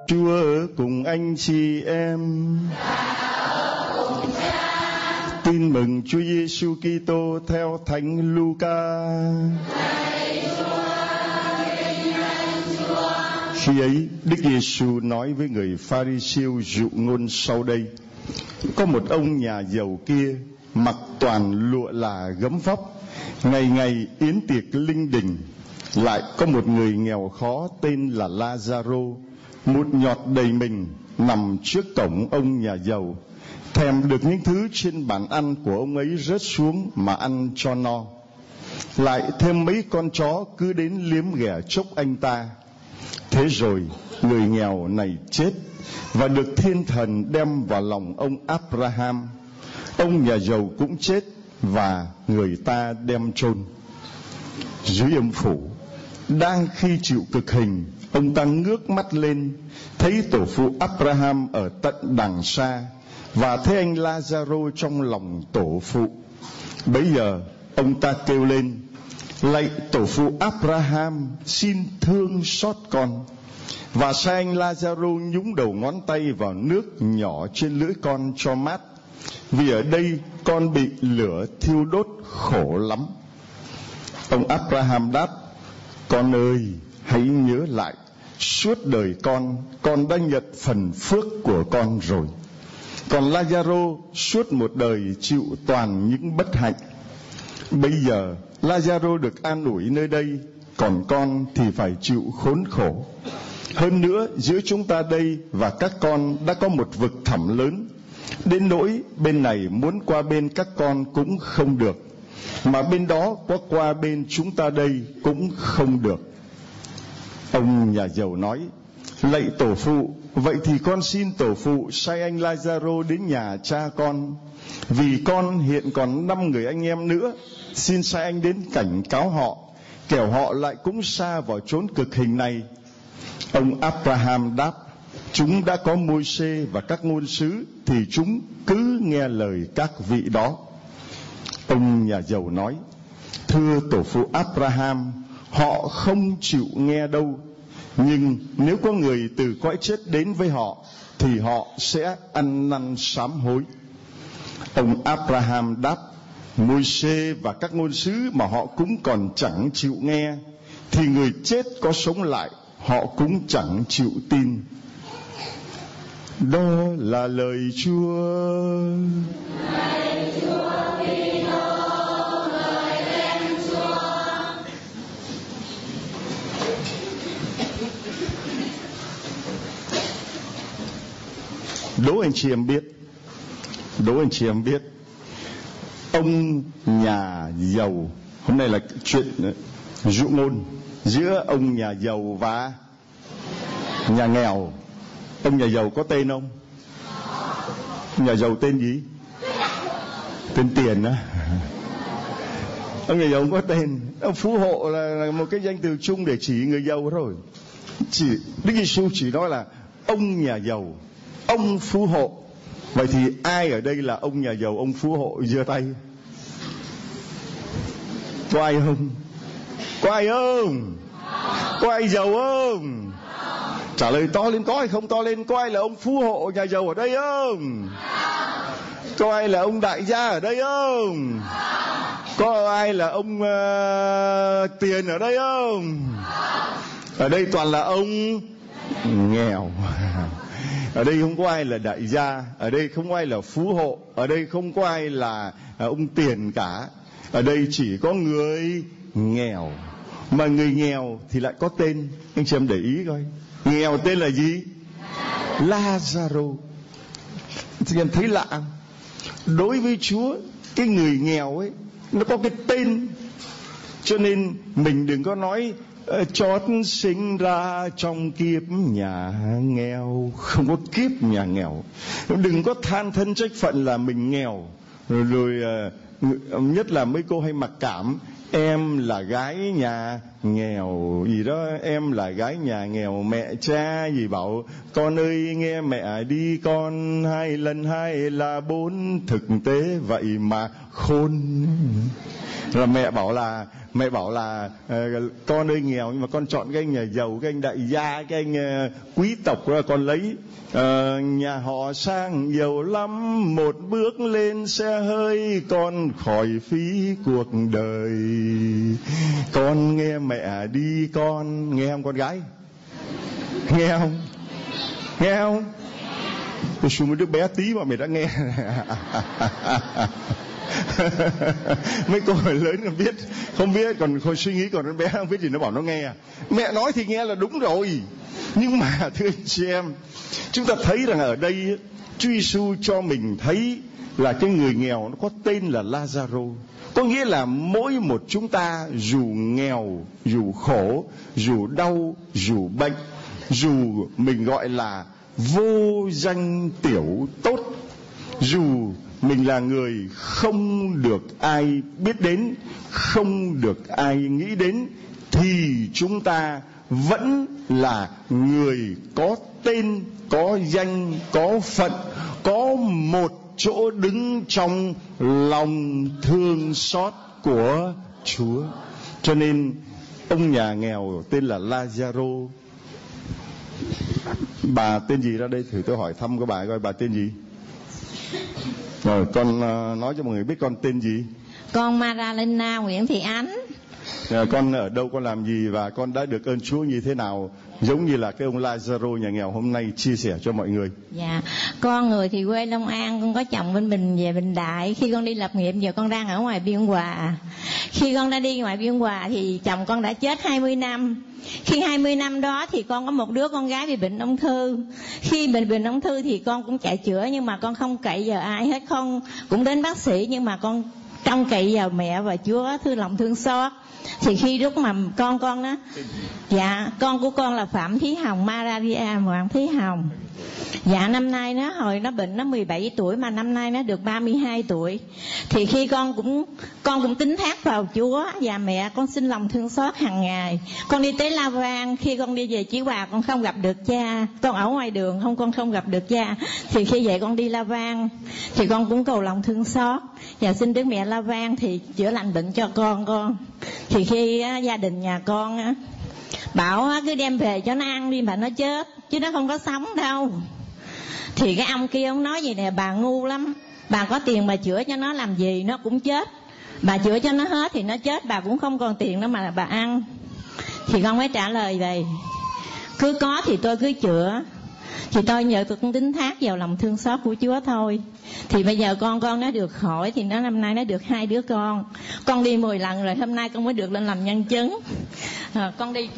Chúa ở cùng anh chị em. Tin mừng Chúa Giêsu Kitô theo Thánh Luca. Khi ấy, Đức Giêsu nói với người Pha-ri-siêu dụ ngôn sau đây: có một ông nhà giàu kia mặc toàn lụa là gấm vóc, ngày ngày yến tiệc linh đình. Lại có một người nghèo khó tên là La-gia-rô, mụn nhọt đầy mình, nằm trước cổng ông nhà giàu, thèm được những thứ trên bàn ăn của ông ấy rớt xuống mà ăn cho no. Lại thêm mấy con chó cứ đến liếm ghẻ chốc anh ta. Thế rồi người nghèo này chết và được thiên thần đem vào lòng ông Abraham. Ông nhà giàu cũng chết và người ta đem chôn. Dưới âm phủ, đang khi chịu cực hình, ông ta ngước mắt lên, thấy tổ phụ Abraham ở tận đằng xa, và thấy anh La-gia-rô trong lòng tổ phụ. Bấy giờ ông ta kêu lên: lạy tổ phụ Abraham, xin thương xót con. Và sai anh La-gia-rô nhúng đầu ngón tay vào nước nhỏ trên lưỡi con cho mát, vì ở đây con bị lửa thiêu đốt khổ lắm. Ông Abraham đáp: con ơi, hãy nhớ lại, suốt đời con đã nhận phần phước của con rồi. Còn La-gia-rô suốt một đời chịu toàn những bất hạnh. Bây giờ La-gia-rô được an ủi nơi đây, còn con thì phải chịu khốn khổ. Hơn nữa, giữa chúng ta đây và các con đã có một vực thẳm lớn, đến nỗi bên này muốn qua bên các con cũng không được, mà bên đó có qua bên chúng ta đây cũng không được. Ông nhà giàu nói: lạy tổ phụ, vậy thì con xin tổ phụ sai anh La-gia-rô đến nhà cha con, vì con hiện còn 5 người anh em nữa. Xin sai anh đến cảnh cáo họ, kẻo họ lại cũng sa vào chốn cực hình này. Ông Abraham đáp: chúng đã có Môi-se và các ngôn sứ, thì chúng cứ nghe lời các vị đó. Ông nhà giàu nói: thưa tổ phụ Abraham, họ không chịu nghe đâu. Nhưng nếu có người từ cõi chết đến với họ, thì họ sẽ ăn năn sám hối. Ông Abraham đáp: Môi-se và các ngôn sứ mà họ cũng còn chẳng chịu nghe, thì người chết có sống lại, họ cũng chẳng chịu tin. Đó là lời Chúa. Lạy Chúa Kitô, lời khen Chúa. Đố anh chị em biết, ông nhà giàu, hôm nay là chuyện dụ ngôn giữa ông nhà giàu và nhà nghèo. Ông nhà giàu có tên không? Nhà giàu tên gì? Tên Tiền á. Ông nhà giàu không có tên. Ông phú hộ là một cái danh từ chung để chỉ người giàu thôi. Đức Giêsu chỉ nói là ông nhà giàu, ông phú hộ. Vậy thì ai ở đây là ông nhà giàu, ông phú hộ? Giơ tay. Có ai không? Có ai không? Có ai giàu không? Trả lời to lên, có hay không? To lên. Có ai là ông phú hộ nhà giàu ở đây không? Có ai là ông đại gia ở đây không? Có ai là ông Tiền ở đây không? Ở đây toàn là ông nghèo. Ở đây không có ai là đại gia, ở đây không có ai là phú hộ, ở đây không có ai là ông Tiền cả. Ở đây chỉ có người nghèo. Mà người nghèo thì lại có tên. Anh chị em để ý coi, nghèo tên là gì? La-gia-rô. Chị em thấy lạ không? Đối với Chúa, cái người nghèo ấy nó có cái tên. Cho nên mình đừng có nói chót sinh ra trong kiếp nhà nghèo. Không có kiếp nhà nghèo. Đừng có than thân trách phận là mình nghèo. Rồi nhất là mấy cô hay mặc cảm: em là gái nhà nghèo gì đó, em là gái nhà nghèo, mẹ cha gì bảo con ơi nghe mẹ đi con, 2 lần 2 là 4. Thực tế vậy mà khôn. Rồi mẹ bảo là con ơi nghèo nhưng mà con chọn cái anh nhà giàu, cái anh đại gia, cái anh quý tộc đó, con lấy nhà họ sang giàu lắm, một bước lên xe hơi con khỏi phí cuộc đời. Con nghe mẹ đi con, nghe không con gái? Nghe không? Nghe không? Tôi xuống một đứa bé tí mà mày đã nghe. Mấy cô người lớn còn biết, không biết còn suy nghĩ, còn đứa bé không biết gì nó bảo nó nghe. Mẹ nói thì nghe là đúng rồi. Nhưng mà thưa anh chị em, chúng ta thấy rằng ở đây Chúa Giêsu cho mình thấy là cái người nghèo nó có tên là Lazaro. Có nghĩa là mỗi một chúng ta dù nghèo, dù khổ, dù đau, dù bệnh, dù mình gọi là vô danh tiểu tốt, dù mình là người không được ai biết đến, không được ai nghĩ đến, thì chúng ta vẫn là người có tên, có danh, có phận, có một chỗ đứng trong lòng thương xót của Chúa. Cho nên ông nhà nghèo tên là Lazaro. Bà tên gì ra đây? Thử tôi hỏi thăm các bà coi bà tên gì. Rồi con nói cho mọi người biết con tên gì. Con Maralena Nguyễn Thị Ánh. Con ở đâu, con làm gì và con đã được ơn Chúa như thế nào, giống như là cái ông Lazaro nhà nghèo hôm nay chia sẻ cho mọi người? Dạ, con người thì quê Long An, con có chồng bên Bình về Bình Đại. Khi con đi lập nghiệp giờ con đang ở ngoài Biên Hòa. Khi con đã đi ngoài Biên Hòa thì chồng con đã chết 20 năm. Khi 20 năm đó thì con có một đứa con gái bị bệnh ung thư. Khi bệnh ung thư thì con cũng chạy chữa, nhưng mà con không cậy vào ai hết. Con cũng đến bác sĩ nhưng mà con trông cậy vào mẹ và Chúa thương lòng thương xót. Thì khi lúc mà con đó, dạ, con của con là Phạm Thí Hồng, Maria Hoàng Thí Hồng. Dạ, năm nay hồi nó bệnh nó 17 tuổi mà năm nay nó được 32 tuổi. Thì khi con cũng tín thác vào Chúa và mẹ con xin lòng thương xót hàng ngày. Con đi tới La Vang, khi con đi về Chí Hòa con không gặp được cha. Con ở ngoài đường con không gặp được cha. Thì khi vậy con đi La Vang thì con cũng cầu lòng thương xót và xin Đức Mẹ La Vang thì chữa lành bệnh cho con. Thì khi gia đình nhà con bảo cứ đem về cho nó ăn đi mà nó chết chứ nó không có sống đâu. Thì cái ông kia ông nói vậy nè: bà ngu lắm, bà có tiền bà chữa cho nó làm gì nó cũng chết, bà chữa cho nó hết thì nó chết, bà cũng không còn tiền nữa mà bà ăn. Thì con mới trả lời vậy: cứ có thì tôi cứ chữa. Thì tôi nhờ tôi cũng tín thác vào lòng thương xót của Chúa thôi. Thì bây giờ con nó được khỏi, thì nó năm nay nó được 2 đứa con. Con đi 10 lần rồi, hôm nay con mới được lên làm nhân chứng. Con đi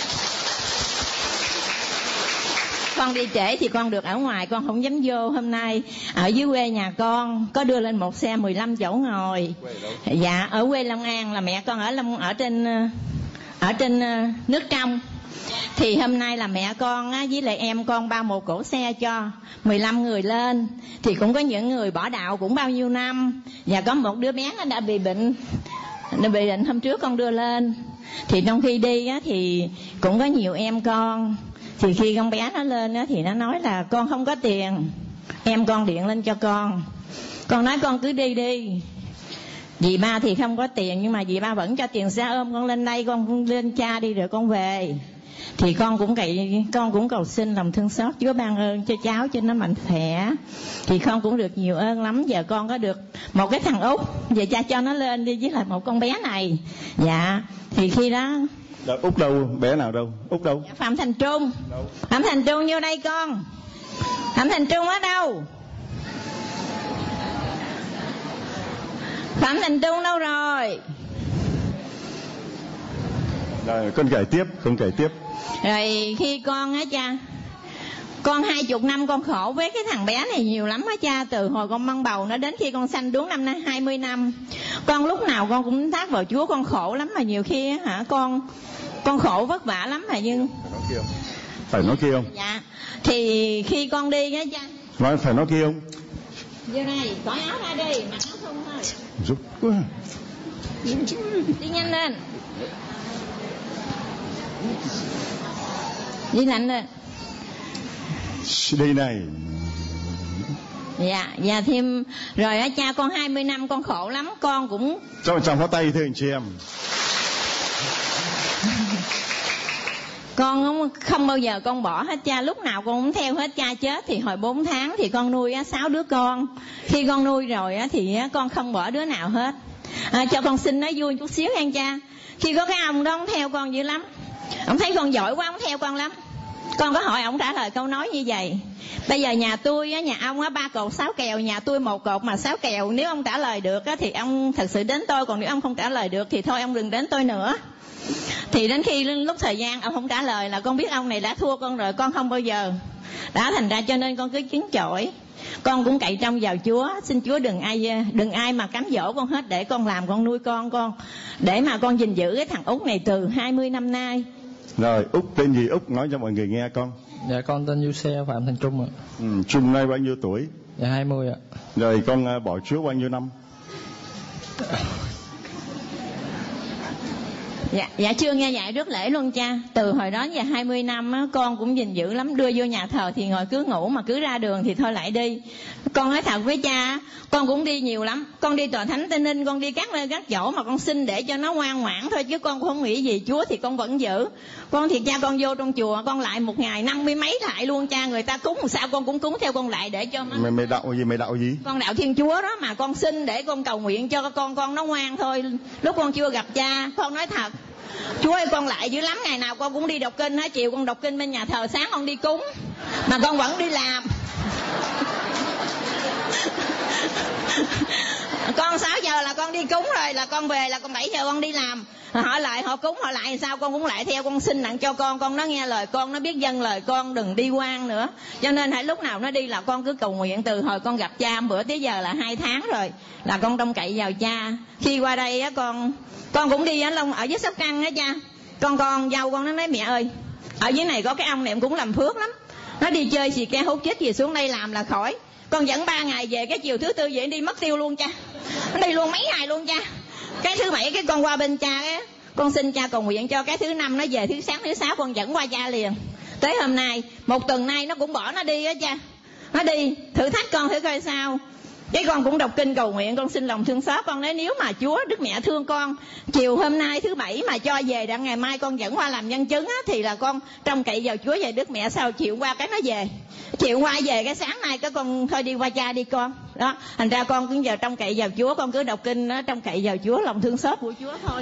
trễ thì con được ở ngoài, con không dám vô. Hôm nay ở dưới quê nhà con có đưa lên một xe 15 chỗ ngồi. Dạ, ở quê Long An, là mẹ con ở trên nước trong. Thì hôm nay là mẹ con với lại em con bao một cỗ xe cho 15 người lên. Thì cũng có những người bỏ đạo cũng bao nhiêu năm. Và có một đứa bé nó đã bị bệnh hôm trước con đưa lên. Thì trong khi đi thì cũng có nhiều em con. Thì khi con bé nó lên thì nó nói là con không có tiền. Em con điện lên cho con. Con nói con cứ đi. Dì ba thì không có tiền, nhưng mà dì ba vẫn cho tiền xe ôm con lên đây, con lên cha đi rồi con về. Thì con cũng cầu xin lòng thương xót Chúa ban ơn cho cháu cho nó mạnh khỏe. Thì con cũng được nhiều ơn lắm. Giờ con có được một cái thằng Út, giờ cha cho nó lên đi với lại một con bé này. Dạ, thì khi đó Út đâu? Bé nào đâu? Út đâu? Dạ, Phạm Thành Trung. Phạm Thành Trung vô đây con. Phạm Thành Trung ở đâu? Phạm Thành Trung đâu rồi? Rồi con kể tiếp. Rồi khi con cha, con 20 năm con khổ với cái thằng bé này nhiều lắm cha. Từ hồi con mang bầu nó đến khi con sanh đuống năm nay 20 năm. Con lúc nào con cũng thác vào Chúa, con khổ lắm mà nhiều khi con khổ vất vả lắm mà nhưng phải nói kia không? Dạ. Thì khi con đi cha nói phải nói kia không? Vô đây, cởi áo ra đi, mặc áo thun thôi. Giúp quá. Đi nhanh lên. Đi nhanh lên. Đây này. Dạ thêm rồi á cha, con 20 năm con khổ lắm, con cũng cho một tràng pháo tay thưa anh chị em. Con không bao giờ con bỏ hết cha, lúc nào con cũng theo hết cha. Chết thì hồi 4 tháng thì con nuôi 6 đứa con. Khi con nuôi rồi thì con không bỏ đứa nào hết. Cho con xin nói vui chút xíu nha cha. Khi có cái ông đó ông theo con dữ lắm, ông thấy con giỏi quá ông theo con lắm. Con có hỏi ông trả lời câu nói như vậy: bây giờ nhà tôi nhà ông 3 cột 6 kèo, nhà tôi 1 cột mà 6 kèo. Nếu ông trả lời được thì ông thật sự đến tôi, còn nếu ông không trả lời được thì thôi ông đừng đến tôi nữa. Thì đến khi lúc thời gian ông không trả lời là con biết ông này đã thua con rồi, con không bao giờ đã. Thành ra cho nên con cứ chứng chổi, con cũng cậy trông vào Chúa. Xin Chúa đừng ai mà cám dỗ con hết, để con làm, con nuôi con để mà con gìn giữ cái thằng Út này từ 20 năm nay. Rồi Út tên gì? Út nói cho mọi người nghe con. Dạ con tên Du Xe Phạm Thành Trung ạ. Trung nay bao nhiêu tuổi? Dạ 20 ạ. Rồi con bỏ Chúa bao nhiêu năm? Dạ chưa nghe dạy rước lễ luôn cha. Từ hồi đó giờ 20 năm con cũng gìn giữ lắm. Đưa vô nhà thờ thì ngồi cứ ngủ, mà cứ ra đường thì thôi lại đi. Con nói thật với cha, con cũng đi nhiều lắm. Con đi tòa thánh Tây Ninh, con đi các nơi các chỗ mà con xin để cho nó ngoan ngoãn thôi, chứ con không nghĩ gì. Chúa thì con vẫn giữ. Con thì cha, con vô trong chùa con lại một ngày 50 mấy lại luôn cha. Người ta cúng sao con cũng cúng theo con lại để cho mày đạo gì? Con đạo Thiên Chúa đó, mà con xin để con cầu nguyện cho con nó ngoan thôi. Lúc con chưa gặp cha, con nói thật, Chúa ơi con lại dữ lắm. Ngày nào con cũng đi đọc kinh hết. Chiều con đọc kinh bên nhà thờ, sáng con đi cúng, mà con vẫn đi làm. Con 6 giờ là con đi cúng rồi, là con về là con 7 giờ con đi làm. Họ lại họ cúng họ lại sao con cũng lại theo. Con xin nặng cho con nó nghe lời con, nó biết dâng lời con, đừng đi quan nữa. Cho nên hãy lúc nào nó đi là con cứ cầu nguyện. Từ hồi con gặp cha bữa tới giờ là 2 tháng rồi, là con trông cậy vào cha. Khi qua đây á con cũng đi ở dưới Sóc Trăng á cha. Con dâu con nó nói mẹ ơi, ở dưới này có cái ông này em cũng làm phước lắm, nó đi chơi xì ke hút chích gì xuống đây làm là khỏi. Con dẫn 3 ngày về, cái chiều thứ tư về đi mất tiêu luôn cha. Nó đi luôn mấy ngày luôn cha. Cái thứ 7 cái con qua bên cha á, con xin cha cầu nguyện cho cái thứ 5 nó về, thứ sáng thứ 6 con dẫn qua cha liền. Tới hôm nay 1 tuần nay nó cũng bỏ nó đi á cha. Nó đi thử thách con thử coi sao. Cái con cũng đọc kinh cầu nguyện, con xin lòng thương xót. Con nói nếu mà Chúa Đức Mẹ thương con, chiều hôm nay thứ 7 mà cho về đặng ngày mai con dẫn qua làm nhân chứng á, thì là con trông cậy vào Chúa về Đức Mẹ. Sao chiều qua cái nó về, chiều qua về cái sáng nay cái con thôi đi qua cha đi con đó. Thành ra con cũng giờ trông cậy vào Chúa, con cứ đọc kinh đó, trông cậy vào Chúa, lòng thương xót của Chúa thôi.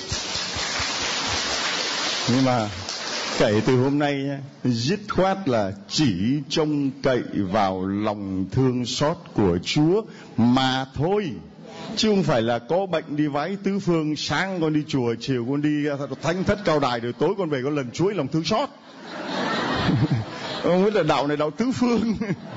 Nhưng mà kể từ hôm nay dứt khoát là chỉ trông cậy vào lòng thương xót của Chúa mà thôi, chứ không phải là có bệnh đi vái tứ phương, sáng con đi chùa, chiều con đi thánh thất cao đài, rồi tối con về con lần chuối lòng thương xót. Không biết là đạo này đạo tứ phương.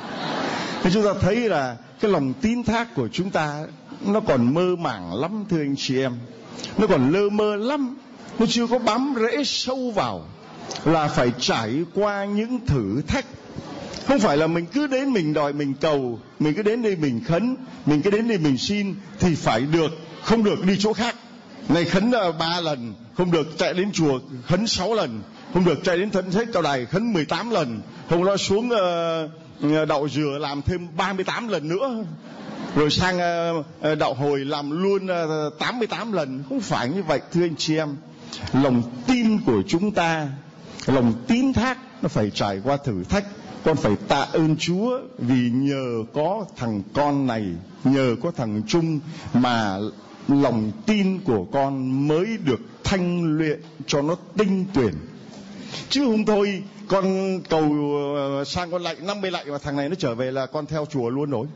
Thì chúng ta thấy là cái lòng tín thác của chúng ta nó còn mơ màng lắm thưa anh chị em, nó còn lơ mơ lắm, nó chưa có bám rễ sâu vào. Là phải trải qua những thử thách. Không phải là mình cứ đến mình đòi mình cầu, mình cứ đến đây mình khấn, mình cứ đến đây mình xin thì phải được, không được đi chỗ khác. Này khấn 3 lần, không được chạy đến chùa khấn 6 lần, không được chạy đến thánh thất cao đài khấn 18 lần, không nó xuống đạo dừa làm thêm 38 lần nữa, rồi sang đạo hồi làm luôn 88 lần. Không phải như vậy thưa anh chị em. Lòng tin của chúng ta, lòng tín thác nó phải trải qua thử thách. Con phải tạ ơn Chúa vì nhờ có thằng con này, nhờ có thằng Trung mà lòng tin của con mới được thanh luyện cho nó tinh tuyển. Chứ không thôi con cầu sang con lạy 50 lạy mà thằng này nó trở về là con theo chùa luôn rồi.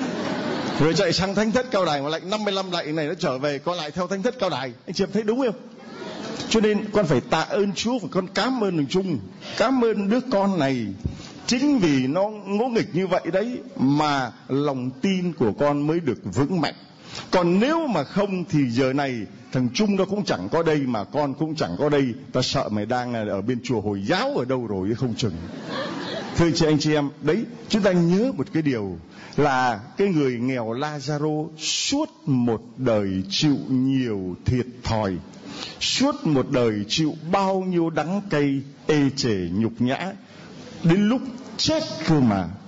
Rồi chạy sang thánh thất cao đài mà lạy 55 lạy này nó trở về con lại theo thánh thất cao đài. Anh chị em thấy đúng không? Cho nên con phải tạ ơn Chúa và con cảm ơn thằng Trung, cảm ơn đứa con này. Chính vì nó ngỗ nghịch như vậy đấy mà lòng tin của con mới được vững mạnh. Còn nếu mà không thì giờ này thằng Trung nó cũng chẳng có đây mà con cũng chẳng có đây. Ta sợ mày đang ở bên chùa Hồi giáo ở đâu rồi không chừng. Thưa anh chị em, đấy chúng ta nhớ một cái điều là cái người nghèo Lazaro suốt một đời chịu nhiều thiệt thòi, suốt một đời chịu bao nhiêu đắng cay ê chề nhục nhã, đến lúc chết cơ mà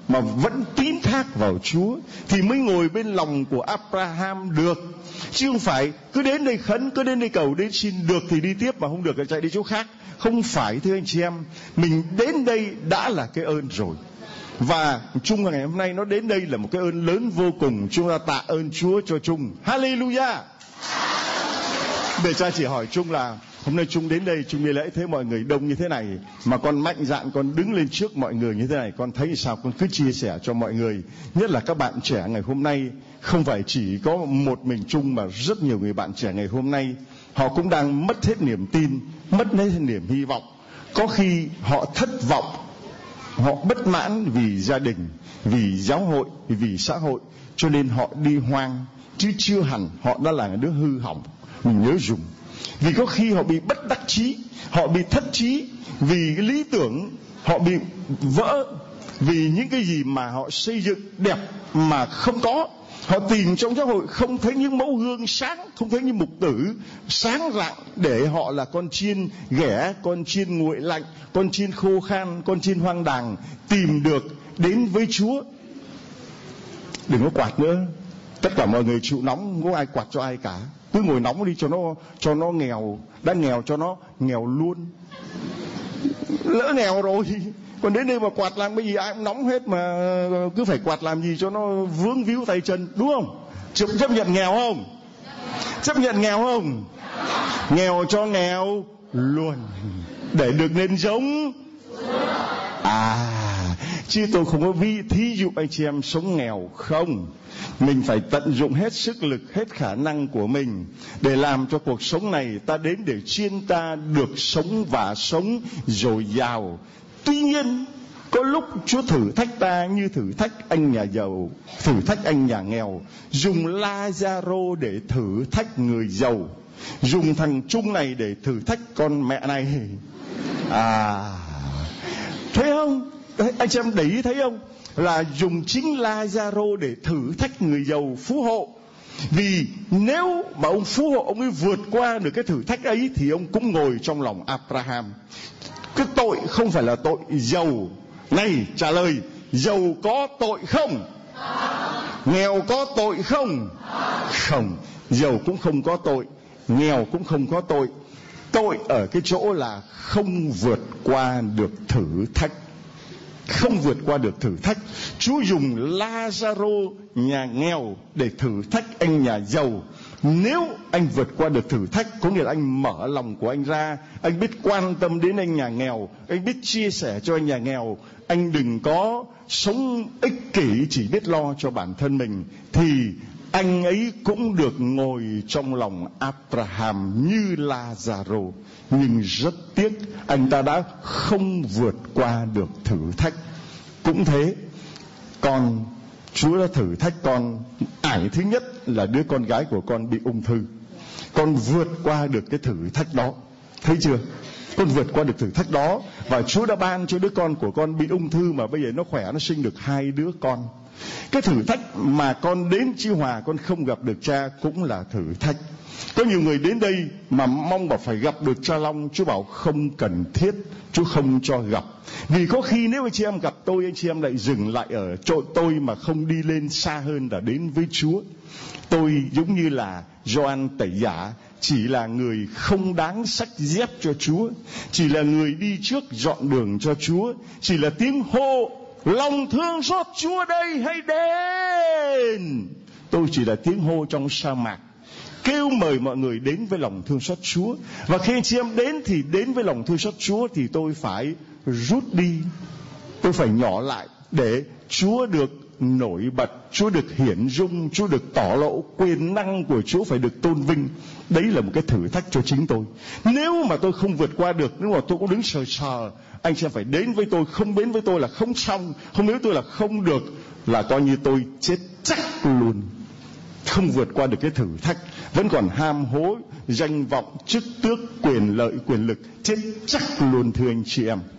mà vẫn tín thác vào Chúa thì mới ngồi bên lòng của Abraham được. Chứ không phải cứ đến đây khấn, cứ đến đây cầu, đến xin được thì đi tiếp, mà không được thì chạy đi chỗ khác. Không phải, thưa anh chị em, mình đến đây đã là cái ơn rồi. Và chung ngày hôm nay nó đến đây là một cái ơn lớn vô cùng. Chúng ta tạ ơn Chúa cho Chung. Hallelujah. Để cha chỉ hỏi Chung là hôm nay Chung đến đây, Chung đi lễ thấy mọi người đông như thế này, mà con mạnh dạn con đứng lên trước mọi người như thế này, con thấy sao con cứ chia sẻ cho mọi người. Nhất là các bạn trẻ ngày hôm nay, không phải chỉ có một mình Chung mà rất nhiều người bạn trẻ ngày hôm nay, họ cũng đang mất hết niềm tin, mất hết niềm hy vọng. Có khi họ thất vọng, họ bất mãn vì gia đình, vì giáo hội, vì xã hội, cho nên họ đi hoang, chứ chưa hẳn họ đã là đứa hư hỏng. Mình nhớ dùng. Vì có khi họ bị bất đắc chí, họ bị thất chí, vì cái lý tưởng họ bị vỡ, vì những cái gì mà họ xây dựng đẹp mà không có. Họ tìm trong giáo hội không thấy những mẫu gương sáng, không thấy những mục tử sáng rạng để họ là con chiên ghẻ, con chiên nguội lạnh, con chiên khô khan, con chiên hoang đàng tìm được đến với Chúa. Đừng có quạt nữa. Tất cả mọi người chịu nóng, không có ai quạt cho ai cả. Cứ ngồi nóng đi cho nó nghèo, đã nghèo cho nó nghèo luôn. Lỡ nghèo rồi, còn đến đây mà quạt làm cái gì ai cũng nóng hết, mà cứ phải quạt làm gì cho nó vướng víu tay chân, đúng không? Chấp nhận nghèo không? Chấp nhận nghèo không? Nghèo cho nghèo luôn, để được nên giống. Chứ tôi không có thí dụ anh chị em sống nghèo không. Mình phải tận dụng hết sức lực, hết khả năng của mình để làm cho cuộc sống này ta đến để chiên ta được sống và sống dồi dào. Tuy nhiên có lúc Chúa thử thách ta như thử thách anh nhà giàu, thử thách anh nhà nghèo, dùng Lazaro để thử thách người giàu, dùng thằng Chung này để thử thách con mẹ này. Thấy không? Anh chị em để ý thấy không? Là dùng chính Lazaro để thử thách người giàu phú hộ. Vì nếu mà ông phú hộ, ông ấy vượt qua được cái thử thách ấy thì ông cũng ngồi trong lòng Abraham. Cái tội không phải là tội giàu. Này, trả lời, giàu có tội không? Nghèo có tội không? Không, giàu cũng không có tội, nghèo cũng không có tội. Tội ở cái chỗ là không vượt qua được thử thách. Không vượt qua được thử thách. Chúa dùng Lazaro nhà nghèo để thử thách anh nhà giàu. Nếu anh vượt qua được thử thách, có nghĩa là anh mở lòng của anh ra, anh biết quan tâm đến anh nhà nghèo, anh biết chia sẻ cho anh nhà nghèo, anh đừng có sống ích kỷ chỉ biết lo cho bản thân mình, thì anh ấy cũng được ngồi trong lòng Abraham như Lazaro. Nhưng rất tiếc, anh ta đã không vượt qua được thử thách. Cũng thế, Chúa đã thử thách con. Ải thứ nhất là đứa con gái của con bị ung thư. Con vượt qua được cái thử thách đó. Thấy chưa? Con vượt qua được thử thách đó. Và Chúa đã ban cho đứa con của con bị ung thư, mà bây giờ nó khỏe, nó sinh được 2 đứa con. Cái thử thách mà con đến Chí Hòa con không gặp được cha cũng là thử thách. Có nhiều người đến đây mà mong bảo phải gặp được cha Long, Chúa bảo không cần thiết, Chúa không cho gặp. Vì có khi nếu anh chị em gặp tôi, anh chị em lại dừng lại ở chỗ tôi mà không đi lên xa hơn là đến với Chúa. Tôi giống như là Gioan Tẩy Giả, chỉ là người không đáng xách dép cho Chúa, chỉ là người đi trước dọn đường cho Chúa, chỉ là tiếng hô lòng thương xót Chúa đây hãy đến. Tôi chỉ là tiếng hô trong sa mạc, kêu mời mọi người đến với lòng thương xót Chúa. Và khi anh chị em đến thì đến với lòng thương xót Chúa, thì tôi phải rút đi, tôi phải nhỏ lại để Chúa được nổi bật, Chúa được hiển dung, Chúa được tỏ lộ, quyền năng của Chúa phải được tôn vinh. Đấy là một cái thử thách cho chính tôi. Nếu mà tôi không vượt qua được, nếu mà tôi cũng đứng sờ, anh sẽ phải đến với tôi. Không đến với tôi là không xong, không đến với tôi là không được, là coi như tôi chết chắc luôn. Không vượt qua được cái thử thách, vẫn còn ham hố danh vọng, chức tước, quyền lợi, quyền lực, chết chắc luôn, thưa anh chị em.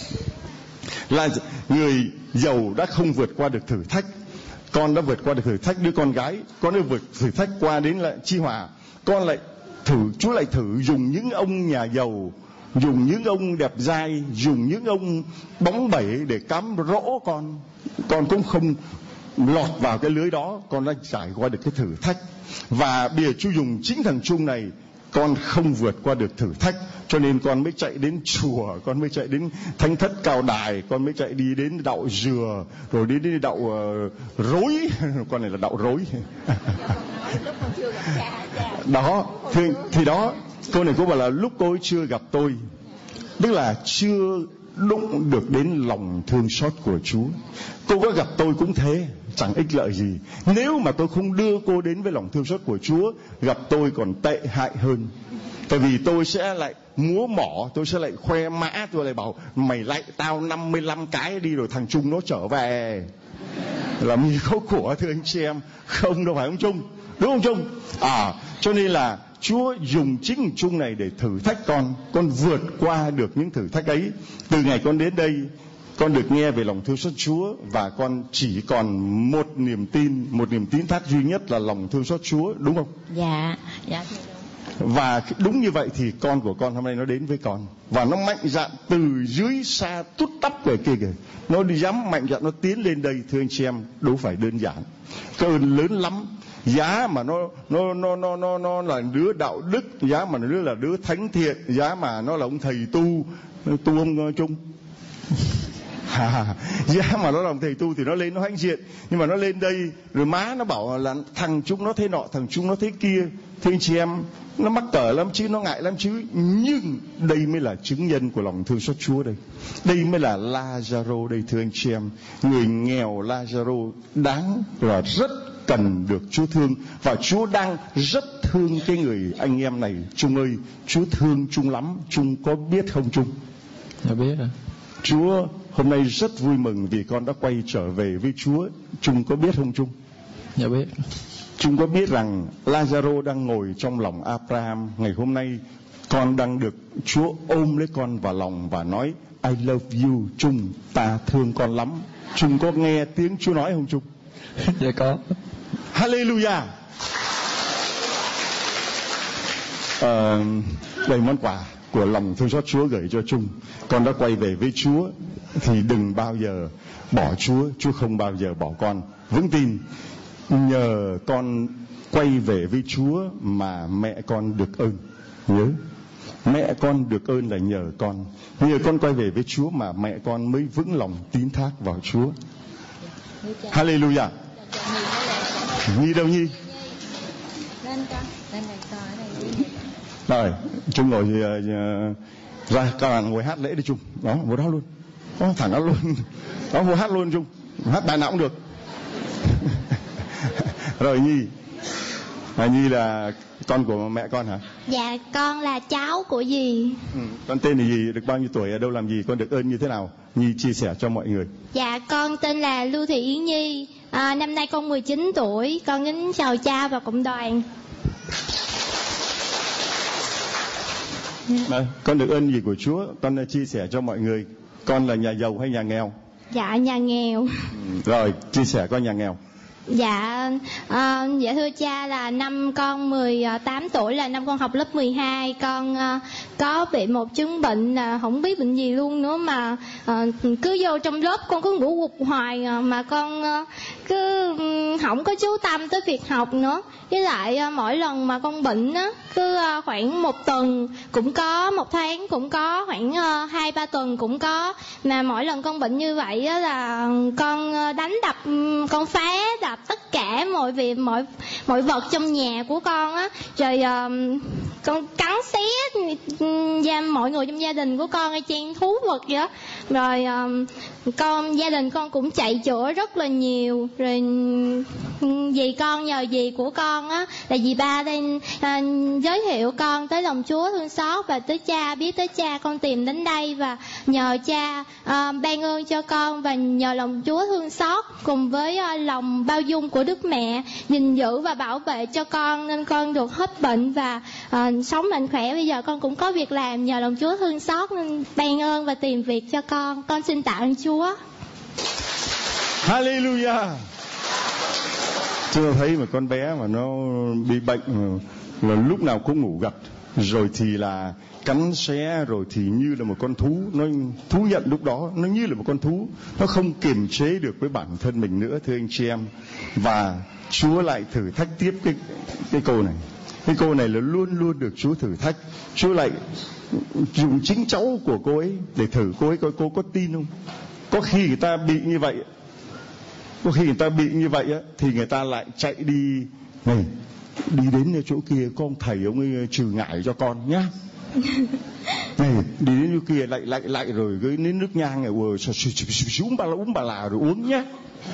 Là người giàu đã không vượt qua được thử thách. Con đã vượt qua được thử thách. Đứa con gái con đã vượt thử thách qua đến lại Chí Hòa, con lại thử, Chúa lại thử dùng những ông nhà giàu dùng những ông đẹp dai, dùng những ông bóng bẩy để cám dỗ con cũng không lọt vào cái lưới đó. Con đã trải qua được cái thử thách, và bây giờ Chúa dùng chính thằng Trung này, con không vượt qua được thử thách, cho nên con mới chạy đến chùa, con mới chạy đến thánh thất Cao Đài, con mới chạy đi đến đạo dừa, rồi đến đạo rối. Con này là đạo rối. Đó, thì đó, cô này cô bảo là lúc cô ấy chưa gặp tôi, tức là chưa đụng được đến lòng thương xót của Chúa. Cô có gặp tôi cũng thế, chẳng ích lợi gì. Nếu mà tôi không đưa cô đến với lòng thương xót của Chúa, gặp tôi còn tệ hại hơn. Tại vì tôi sẽ lại múa mỏ, tôi sẽ lại khoe mã, tôi lại bảo mày lại tao 55 cái đi rồi thằng Trung nó trở về. Làm gì có của, thưa anh chị em. Không đâu, phải ông Trung, đúng không Trung? Cho nên là Chúa dùng chính Trung này để thử thách con vượt qua được những thử thách ấy. Từ ngày con đến đây, con được nghe về lòng thương xót Chúa, và con chỉ còn một niềm tin thác duy nhất là lòng thương xót Chúa, đúng không? Dạ. Và đúng như vậy thì con của con hôm nay nó đến với con, và nó mạnh dạn từ dưới xa tút tắp về kia kìa, nó đi dám mạnh dạn nó tiến lên đây. Thưa anh chị em, đâu phải đơn giản, cái ơn lớn lắm. Giá mà nó là đứa đạo đức, giá mà nó là đứa thánh thiện, giá mà nó là ông thầy tu ông Trung. Giá mà nó làm thầy tu thì nó lên nó hãnh diện, nhưng mà nó lên đây rồi má nó bảo là thằng Trung nó thế nọ, thằng Trung nó thế kia. Thưa anh chị em, nó mắc cỡ lắm chứ, nó ngại lắm chứ, nhưng đây mới là chứng nhân của lòng thương xót Chúa đây. Đây mới là Lazaro đây, thưa anh chị em. Người nghèo Lazaro đáng và rất cần được Chúa thương, và Chúa đang rất thương cái người anh em này. Trung ơi, Chúa thương Trung lắm. Trung có biết không Trung? Dạ biết rồi. Chúa hôm nay rất vui mừng vì con đã quay trở về với Chúa. Trung có biết không Trung? Dạ biết. Trung có biết rằng Lazaro đang ngồi trong lòng Abraham ngày hôm nay, con đang được Chúa ôm lấy con vào lòng và nói I love you Trung, ta thương con lắm. Trung có nghe tiếng Chúa nói không Trung? Dạ có. Hallelujah. Đây món quà của lòng thương xót Chúa gửi cho Trung. Con đã quay về với Chúa thì đừng bao giờ bỏ Chúa. Chúa không bao giờ bỏ con. Vững tin, nhờ con quay về với Chúa mà mẹ con được ơn. Nhớ, mẹ con được ơn là nhờ con. Nhờ con quay về với Chúa mà mẹ con mới vững lòng tín thác vào Chúa. Hallelujah. Nhi đâu Nhi? Rồi, Trung ngồi ra các bạn ngồi hát lễ đi Trung. Đó, ngồi đó luôn. Đó, thẳng đó luôn. Đó, ngồi hát luôn Trung. Hát bài nào cũng được. Rồi Nhi. Nhi là con của mẹ con hả? Dạ, con là cháu của dì. Con tên là gì? Được bao nhiêu tuổi? Ở đâu làm gì? Con được ơn như thế nào? Nhi chia sẻ cho mọi người. Dạ, con tên là Lưu Thị Yến Nhi. Năm nay con 19 tuổi. Con đến chào cha và cộng đoàn. Con được ơn gì của Chúa? Con chia sẻ cho mọi người. Con là nhà giàu hay nhà nghèo? Dạ, nhà nghèo. Rồi, chia sẻ con nhà nghèo. Dạ, dạ thưa cha, là năm con 18 tuổi là năm con học lớp 12, con có bị một chứng bệnh là không biết bệnh gì luôn nữa, mà cứ vô trong lớp con cứ ngủ gục hoài, mà con cứ không có chú tâm tới việc học nữa. Với lại mỗi lần mà con bệnh á, cứ khoảng 1 tuần cũng có, 1 tháng cũng có, khoảng 2-3 tuần cũng có. Mà mỗi lần con bệnh như vậy á là con đánh đập, con phá đập tất cả mọi việc, mọi vật trong nhà của con á, rồi con cắn xé mọi người trong gia đình của con, hay chen thú vật vậy đó. Rồi gia đình con cũng chạy chữa rất là nhiều. Rồi dì con, nhờ dì của con á là dì ba đây giới thiệu con tới lòng Chúa thương xót, và tới cha, biết tới cha con tìm đến đây, và nhờ cha ban ơn cho con, và nhờ lòng Chúa thương xót cùng với lòng bao dung của Đức Mẹ gìn giữ và bảo vệ cho con, nên con được hết bệnh và sống mạnh khỏe. Bây giờ con cũng có việc làm, nhờ lòng Chúa thương xót nên ban ơn và tìm việc cho con. Con xin tạ ơn Chúa. Hallelujah. Chưa thấy mà con bé mà nó bị bệnh là lúc nào cũng ngủ gật, rồi thì là cắn xé, rồi thì như là một con thú. Nó thú nhận lúc đó nó như là một con thú, nó không kiềm chế được với bản thân mình nữa, thưa anh chị em. Và Chúa lại thử thách tiếp cái cô này. Cái cô này là luôn luôn được Chúa thử thách. Chúa lại dùng chính cháu của cô ấy để thử cô ấy coi cô có tin không. Có khi người ta bị như vậy, thì người ta lại chạy đi này, đi đến chỗ kia, con thầy ông ấy trừ ngại cho con nhá. Này, đi đến chỗ kia lại rồi cái nến nước nhang này uống bà là rồi uống nhá.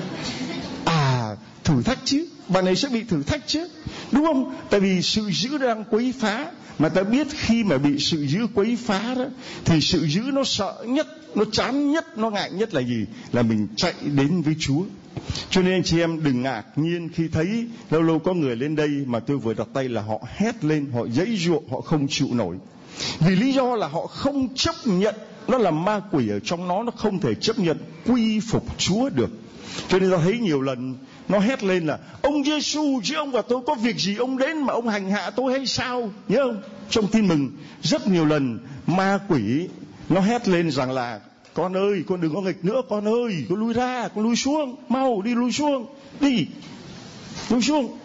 Thử thách chứ, bạn này sẽ bị thử thách chứ, đúng không? Tại vì sự dữ đang quấy phá, mà ta biết khi mà bị sự dữ quấy phá đó, thì sự dữ nó sợ nhất, nó chán nhất, nó ngại nhất là gì? Là mình chạy đến với Chúa. Cho nên anh chị em đừng ngạc nhiên khi thấy lâu lâu có người lên đây mà tôi vừa đặt tay là họ hét lên, họ giãy giụa, họ không chịu nổi. Vì lý do là họ không chấp nhận, nó là ma quỷ ở trong nó không thể chấp nhận quy phục Chúa được. Cho nên ta thấy nhiều lần nó hét lên là: ông Giêsu chứ ông và tôi có việc gì ông đến mà ông hành hạ tôi hay sao? Nhớ không? Trong tin mừng rất nhiều lần ma quỷ nó hét lên rằng là: con ơi, con đừng có nghịch nữa, con ơi, con lui ra, con lui xuống, mau đi, lui xuống, đi, lui xuống.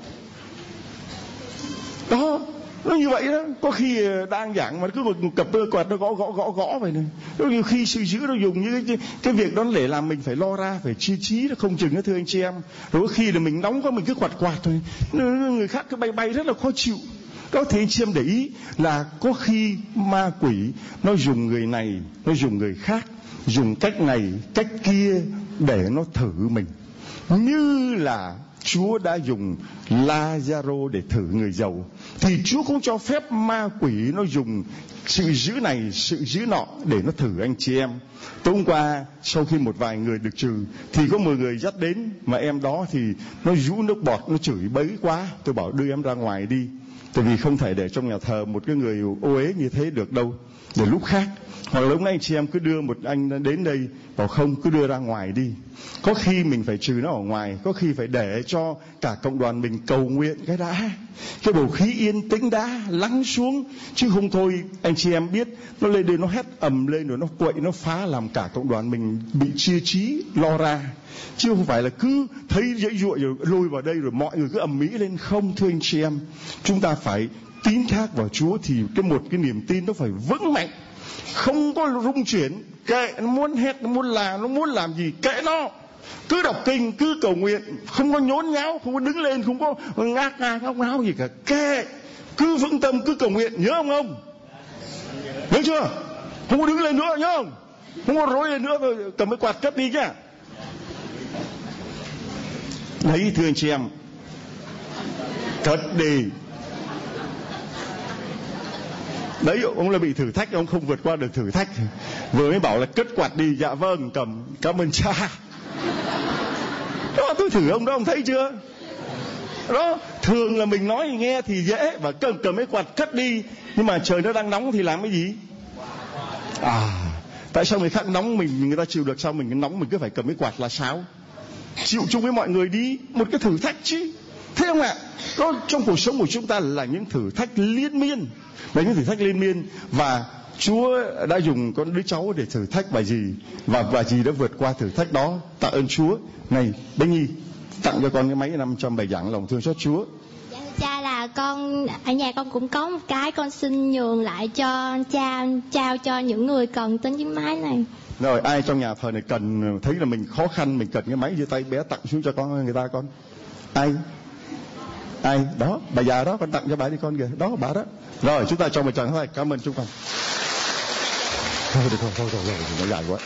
Đó, nó như vậy đó. Có khi đang giảng mà cứ một cặp quạt nó gõ vậy này. Nhiều khi sự dữ nó dùng như cái việc đó để làm mình phải lo ra, phải chia trí, nó không chừng đó, thưa anh chị em. Rồi có khi là mình nóng quá mình cứ quạt thôi, người khác cứ bay rất là khó chịu. Đó, thì anh chị em để ý là có khi ma quỷ nó dùng người này, nó dùng người khác, dùng cách này, cách kia để nó thử mình. Như là Chúa đã dùng Lazaro để thử người giàu, thì Chúa cũng cho phép ma quỷ nó dùng sự dữ này, sự dữ nọ để nó thử anh chị em. Tối hôm qua sau khi một vài người được trừ thì có một người dắt đến, mà em đó thì nó rũ nước bọt, nó chửi bới quá. Tôi bảo đưa em ra ngoài đi, tại vì không thể để trong nhà thờ một cái người ô uế như thế được đâu. Để lúc khác, hoặc lúc nãy anh chị em cứ đưa một anh đến đây, bảo không, cứ đưa ra ngoài đi. Có khi mình phải trừ nó ở ngoài, có khi phải để cho cả cộng đoàn mình cầu nguyện cái đã, cái bầu khí yên tĩnh đã lắng xuống, chứ không thôi anh chị em biết nó lên đây nó hét ầm lên rồi nó quậy, nó phá, làm cả cộng đoàn mình bị chia trí lo ra, chứ không phải là cứ thấy dãy dụa rồi lôi vào đây rồi mọi người cứ ầm ĩ lên. Không, thưa anh chị em, chúng ta phải tín thác vào Chúa, thì một cái niềm tin nó phải vững mạnh, không có rung chuyển. Kệ nó muốn hét, nó muốn làm, nó muốn làm gì kệ nó, cứ đọc kinh, cứ cầu nguyện, không có nhốn nháo, không có đứng lên, không có ngác ngáo gì cả. Kệ, cứ vững tâm, cứ cầu nguyện, nhớ không? Nhớ chưa? Không có đứng lên nữa, nhớ không? Không có rối lên nữa, rồi cầm cái quạt cất đi nhá. Đấy, thưa anh chị em, cất đi. Đấy, ông là bị thử thách, ông không vượt qua được thử thách, vừa mới bảo là cất quạt đi. Dạ vâng, cầm, cảm ơn cha. Đó, tôi thử ông đó, ông thấy chưa? Đó, thường là mình nói nghe thì dễ, và cầm cái quạt cất đi, nhưng mà trời nó đang nóng thì làm cái gì? Tại sao người khác nóng người ta chịu được, sao mình nóng mình cứ phải cầm cái quạt là sao? Chịu chung với mọi người đi, một cái thử thách chứ, thấy không ạ? Đó, trong cuộc sống của chúng ta là những thử thách liên miên, là những thử thách liên miên, và Chúa đã dùng con đứa cháu để thử thách bà dì, và bà dì đã vượt qua thử thách đó. Tạ ơn Chúa. Này Bánh Nhi, tặng cho con cái máy 500 bài giảng lòng thương xót Chúa. Dạ thưa cha, là con ở nhà con cũng có một cái, con xin nhường lại cho cha, trao cho những người cần tới chiếc máy này. Rồi, ai trong nhà thờ này cần, thấy là mình khó khăn, mình cần cái máy giơ tay bé tặng xuống cho con người ta. Con ai đó, bà già đó, con tặng cho bà đi con kìa, đó bà đó. Rồi, chúng ta cho một tràng thôi, cảm ơn chúng con. Thôi, nó dài quá.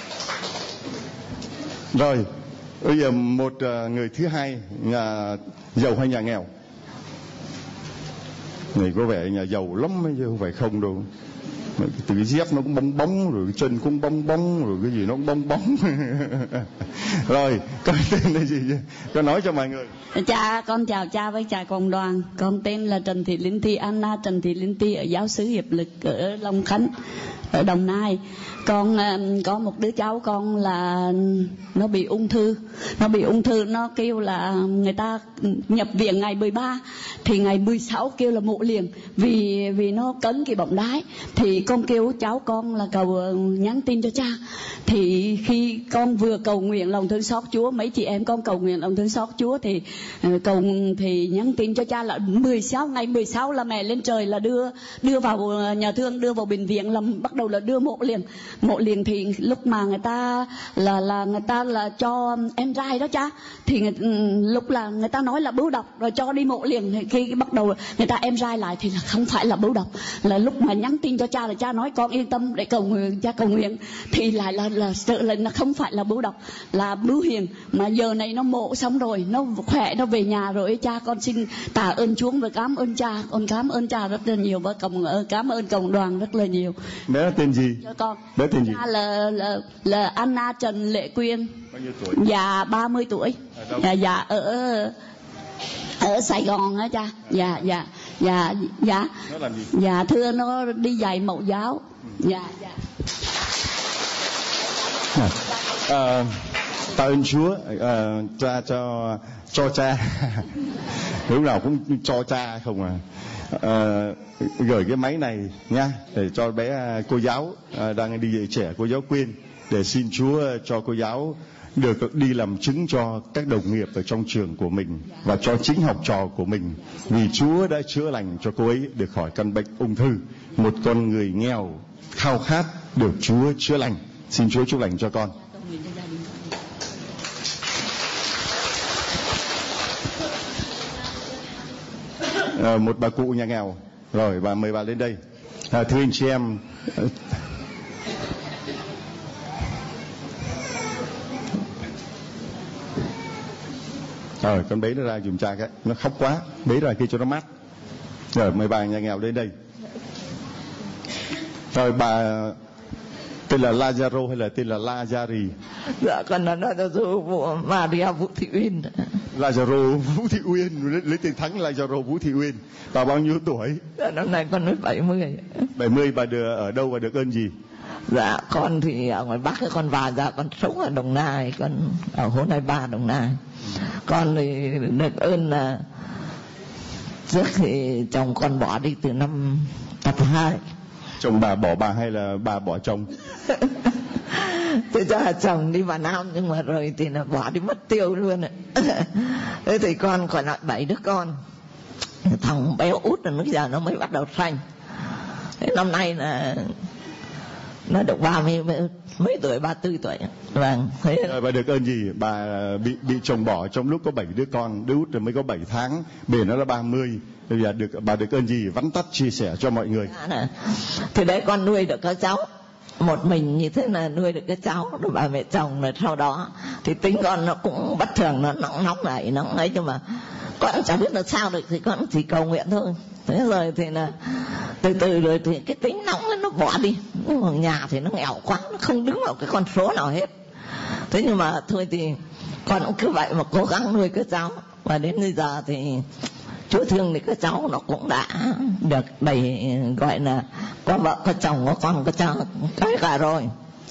Rồi, bây giờ một người thứ hai, nhà giàu hay nhà nghèo? Này có vẻ nhà giàu lắm chứ không phải không đâu. Từ cái dép nó cũng bong bóng, rồi cái chân cũng bong bóng, rồi cái gì nó cũng bong bóng. Rồi, con tên là gì? Con nói cho mọi người. Cha, con chào cha với cha cùng đoàn. Con tên là Trần Thị Linh Thi, Anna Trần Thị Linh Thi ở giáo xứ Hiệp Lực ở Long Khánh, ở Đồng Nai. Con có một đứa cháu con là nó bị ung thư. Nó kêu là người ta nhập viện ngày 13 thì ngày 16 kêu là mổ liền vì nó cấn cái bọng đái. Thì con kêu cháu con là cầu nhắn tin cho cha. Thì khi con vừa cầu nguyện lòng thương xót Chúa, mấy chị em con cầu nguyện lòng thương xót Chúa thì thì nhắn tin cho cha là ngày 16 là mẹ lên trời là đưa vào nhà thương, đưa vào bệnh viện, là bắt đầu là đưa mổ liền thì lúc mà người ta là cho em trai đó cha, thì lúc là người ta nói là bưu độc rồi cho đi mổ liền. Thì khi bắt đầu người ta em trai lại thì là không phải là bưu độc, là lúc mà nhắn tin cho cha là cha nói con yên tâm để cầu nguyện, cha cầu nguyện thì lại là sợ là không phải là bưu độc, là bưu hiền. Mà giờ này nó mổ xong rồi, nó khỏe, nó về nhà rồi. Cha con xin tạ ơn Chúa và cảm ơn cha, con cảm ơn cha rất là nhiều và cảm ơn cộng đoàn rất là nhiều. Bé tên gì? Cho con. Bé tên gì? Cha là Anna Trần Lệ Quyên. Bao nhiêu tuổi? Dạ 30 tuổi. Dạ ở Sài Gòn á cha. Dạ. Nó làm gì? Dạ thưa, nó đi dạy mẫu giáo. Dạ. Tạ ơn Chúa, cha cho cha. Lúc nào cũng cho cha không à. Gửi cái máy này nha, để cho bé cô giáo đang đi dạy trẻ, cô giáo Quyên, để xin Chúa cho cô giáo được đi làm chứng cho các đồng nghiệp ở trong trường của mình và cho chính học trò của mình, vì Chúa đã chữa lành cho cô ấy được khỏi căn bệnh ung thư. Một con người nghèo khao khát được Chúa chữa lành. Xin Chúa chúc lành cho con. Một bà cụ nhà nghèo. Rồi, bà mời bà lên đây. Thưa anh chị em, con bế nó ra giùm cha cái, nó khóc quá, bế ra kia cho nó mát. Rồi, mời bà nhà nghèo lên đây. Rồi, bà tên là Lazaro hay là tên là Lazari? Dạ, con là Lazaro Maria Vũ Thị Uyên. Lazaro Vũ Thị Uyên, lấy tên thắng Lazaro Vũ Thị Uyên. Bà bao nhiêu tuổi? Dạ, năm nay con mới 70. 70, bà được ở đâu và được ơn gì? Dạ, con thì ở ngoài Bắc, con vào ra con sống ở Đồng Nai, con ở Hồ Nai Ba, Đồng Nai. Con thì được ơn là trước thì chồng con bỏ đi từ năm tập 2. Chồng bà bỏ bà hay là bà bỏ chồng? Thế cho là chồng đi vào Nam, nhưng mà rồi thì là bỏ đi mất tiêu luôn ạ. Thế thì con còn lại 7 đứa con. Thằng béo út là lúc giờ nó mới bắt đầu sanh. Thế năm nay là nó được 30 mấy tuổi, 34 tuổi. Vâng. Thế rồi bà được ơn gì? Bà bị chồng bỏ trong lúc có 7 đứa con, đứa út rồi mới có 7 tháng, bề nó là 30. Bây giờ bà được ơn gì? Vắn tắt chia sẻ cho mọi người. Thì đấy, con nuôi được các cháu một mình như thế là nuôi được cái cháu, rồi bà mẹ chồng, rồi sau đó thì tính con nó cũng bất thường, nó nóng lại, nó ấy, nhưng mà con chẳng biết là sao được, thì con chỉ cầu nguyện thôi. Thế rồi thì là từ từ rồi thì cái tính nóng nó bỏ đi. Nhưng mà nhà thì nó nghèo quá, nó không đứng vào cái con số nào hết. Thế nhưng mà thôi thì con cũng cứ vậy mà cố gắng nuôi các cháu, và đến bây giờ thì Chúa thương thì các cháu nó cũng đã được đầy, gọi là có vợ có chồng, có con có cháu cái cả rồi.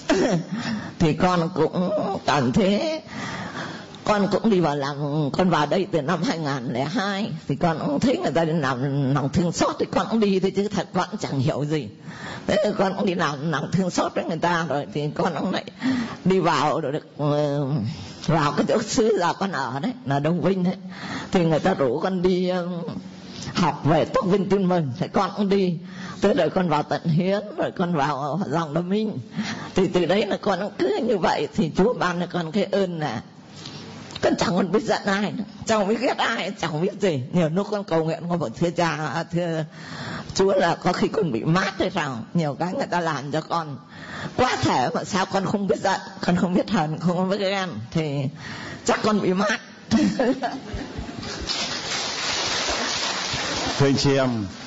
Thì con cũng cảm thấy, con cũng đi vào làm, con vào đây từ năm 2002 thì con cũng thấy người ta đi làm lòng thương xót thì con cũng đi thôi, chứ thật con cũng chẳng hiểu gì. Thế con cũng đi làm lòng thương xót với người ta, rồi thì con cũng lại đi vào rồi được vào cái chỗ xứ giờ con ở đấy là Đông Vinh đấy, thì người ta rủ con đi học về Tóc Vinh Tin Mừng, thì con cũng đi. Tới rồi con vào Tận Hiến, rồi con vào dòng Đông Minh, thì từ đấy là con cứ như vậy. Thì Chúa ban cho con cái ơn là con chẳng còn biết giận ai nữa, chẳng biết ghét ai, chẳng biết gì. Nhiều lúc con cầu nguyện con bảo thưa cha, thưa Chúa là có khi con bị mát hay sao, nhiều cái người ta làm cho con quá thể mà sao con không biết giận, con không biết hờn, không biết ghen, thì chắc con bị mát. Thưa anh chị em,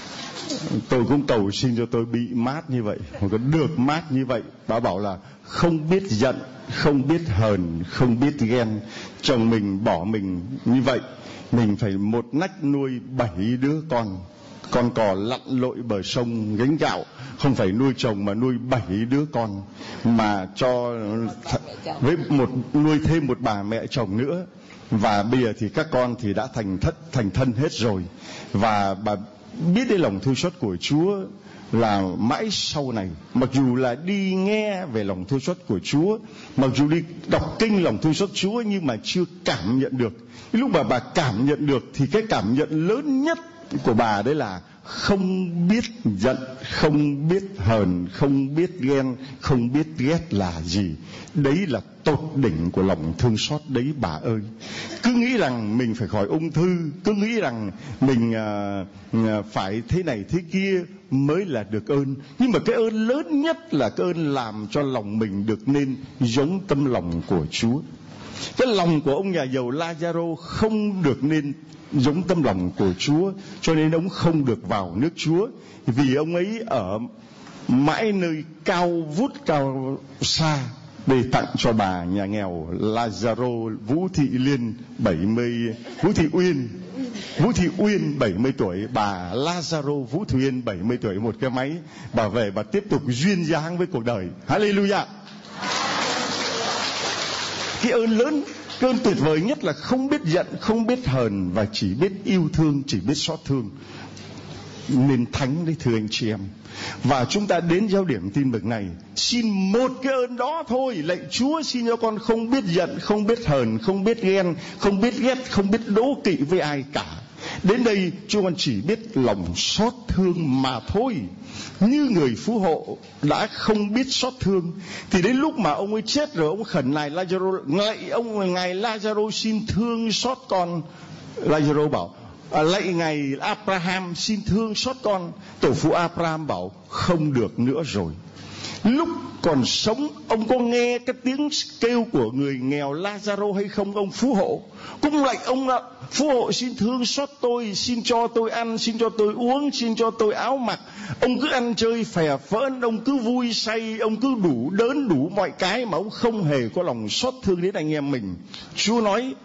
Tôi cũng cầu xin cho tôi bị mát như vậy, mà có được mát như vậy. Bà bảo là không biết giận, không biết hờn, không biết ghen. Chồng mình bỏ mình như vậy, mình phải một nách nuôi 7 đứa con cò lặn lội bờ sông gánh gạo. Không phải nuôi chồng mà nuôi 7 đứa con, mà cho với nuôi thêm một bà mẹ chồng nữa. Và bây giờ thì các con thì đã thành thân hết rồi. Và bà biết đến lòng thương xót của Chúa là mãi sau này, mặc dù là đi nghe về lòng thương xót của Chúa, mặc dù đi đọc kinh lòng thương xót Chúa, nhưng mà chưa cảm nhận được. Lúc mà bà cảm nhận được thì cái cảm nhận lớn nhất của bà đấy là không biết giận, không biết hờn, không biết ghen, không biết ghét là gì. Đấy là tột đỉnh của lòng thương xót đấy bà ơi. Cứ nghĩ rằng mình phải khỏi ung thư, cứ nghĩ rằng mình phải thế này thế kia mới là được ơn. Nhưng mà cái ơn lớn nhất là cái ơn làm cho lòng mình được nên giống tâm lòng của Chúa. Cái lòng của ông nhà giàu Lazaro không được nên giống tâm lòng của Chúa, cho nên ông không được vào nước Chúa. Vì ông ấy ở mãi nơi cao vút cao xa để tặng cho bà nhà nghèo Lazaro Vũ Thị Uyên 70 tuổi, bà Lazaro Vũ Thị Uyên 70 tuổi, một cái máy. Bà về bà tiếp tục duyên dáng với cuộc đời. Hallelujah. Cái ơn lớn, cái ơn tuyệt vời nhất là không biết giận, không biết hờn, và chỉ biết yêu thương, chỉ biết xót thương. Nên thánh đấy thưa anh chị em. Và chúng ta đến giao điểm tin mừng này, xin một cái ơn đó thôi. Lạy Chúa, xin cho con không biết giận, không biết hờn, không biết ghen, không biết ghét, không biết đố kỵ với ai cả. Đến đây chúng con chỉ biết lòng xót thương mà thôi. Như người phú hộ đã không biết xót thương, thì đến lúc mà ông ấy chết rồi, ông khẩn nài Lazaro, ngài Lazaro xin thương xót con. Lazaro bảo lạy ngài Abraham xin thương xót con. Tổ phụ Abraham bảo không được nữa rồi. Lúc còn sống, ông có nghe cái tiếng kêu của người nghèo Lazaro hay không? Ông phú hộ cũng lạy ông ạ, phú hộ xin thương xót tôi, xin cho tôi ăn, xin cho tôi uống, xin cho tôi áo mặc. Ông cứ ăn chơi phè phỡn, ông cứ vui say, ông cứ đủ đớn đủ mọi cái, mà ông không hề có lòng xót thương đến anh em mình. Chúa nói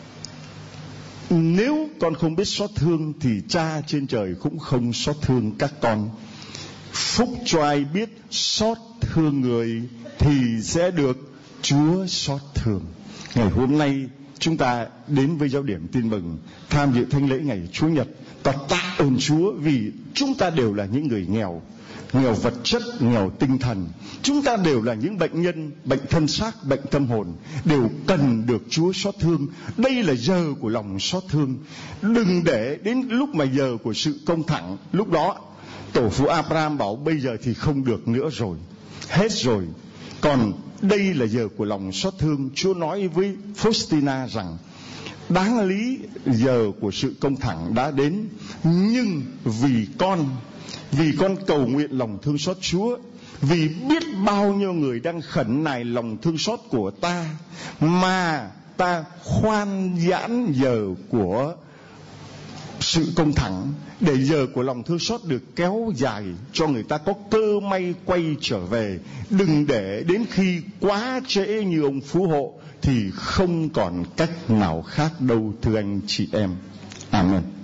nếu con không biết xót thương thì Cha trên trời cũng không xót thương các con. Phúc cho ai biết xót thương người thì sẽ được Chúa xót thương. Ngày hôm nay chúng ta đến với giao điểm tin mừng, tham dự thánh lễ ngày Chúa Nhật. Ta tạ ơn Chúa vì chúng ta đều là những người nghèo, nghèo vật chất, nghèo tinh thần. Chúng ta đều là những bệnh nhân, bệnh thân xác, bệnh tâm hồn, đều cần được Chúa xót thương. Đây là giờ của lòng xót thương. Đừng để đến lúc mà giờ của sự công thẳng, lúc đó tổ phụ Abraham bảo bây giờ thì không được nữa rồi, hết rồi. Còn đây là giờ của lòng xót thương. Chúa nói với Faustina rằng đáng lý giờ của sự công thẳng đã đến, nhưng vì con cầu nguyện lòng thương xót Chúa, vì biết bao nhiêu người đang khẩn nài lòng thương xót của ta, mà ta khoan giãn giờ của sự công thẳng, để giờ của lòng thương xót được kéo dài, cho người ta có cơ may quay trở về. Đừng để đến khi quá trễ như ông phú hộ thì không còn cách nào khác đâu, thưa anh chị em. Amen.